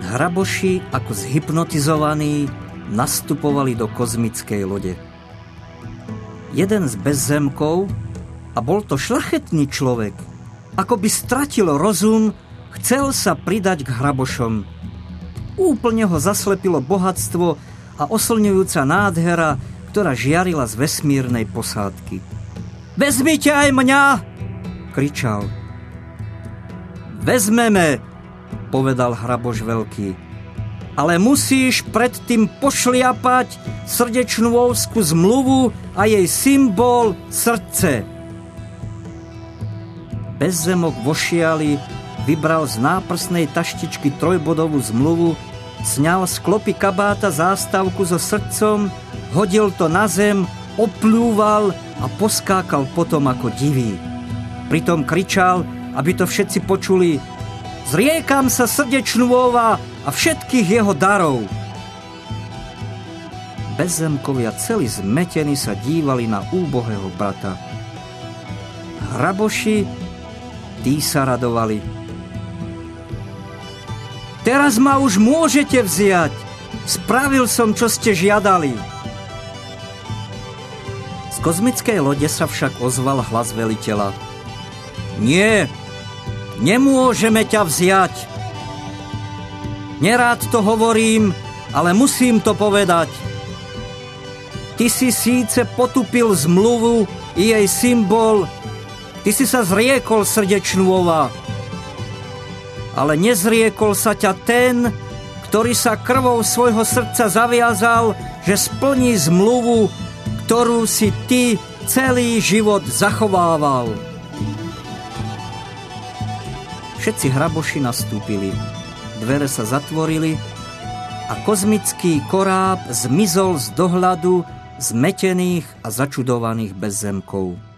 Hraboši, ako zhypnotizovaní, nastupovali do kozmickej lode. Jeden z bezzemkov, a bol to šľachetný človek, ako by stratil rozum, chcel sa pridať k hrabošom. Úplne ho zaslepilo bohatstvo a oslňujúca nádhera, ktorá žiarila z vesmírnej posádky. Vezmite aj mňa, kričal. Vezmeme, povedal hraboš veľký, ale musíš predtým pošliapať srdečnú ovskú zmluvu a jej symbol srdce. Bezzemok vošiali, vybral z náprsnej taštičky trojbodovú zmluvu, sňal z klopy kabáta zástavku so srdcom, hodil to na zem, opľúval a poskákal potom ako divý. Pritom kričal, aby to všetci počuli: Zriekam sa srdečnúva a všetkých jeho darov. Bezzemkovia celí zmetení sa dívali na úbohého brata. Hraboši, tí sa radovali. Teraz ma už môžete vziať. Spravil som, čo ste žiadali. Z kozmickej lode sa však ozval hlas veliteľa. Nie, nemôžeme ťa vziať. Nerád to hovorím, ale musím to povedať. Ty si síce potupil zmluvu i jej symbol, ty si sa zriekol srdečnúva, ale nezriekol sa ťa ten, ktorý sa krvou svojho srdca zaviazal, že splní zmluvu, ktorú si ty celý život zachovával. Všetci hraboši nastúpili, dvere sa zatvorili a kozmický koráb zmizol z dohľadu zmetených a začudovaných bezzemkov.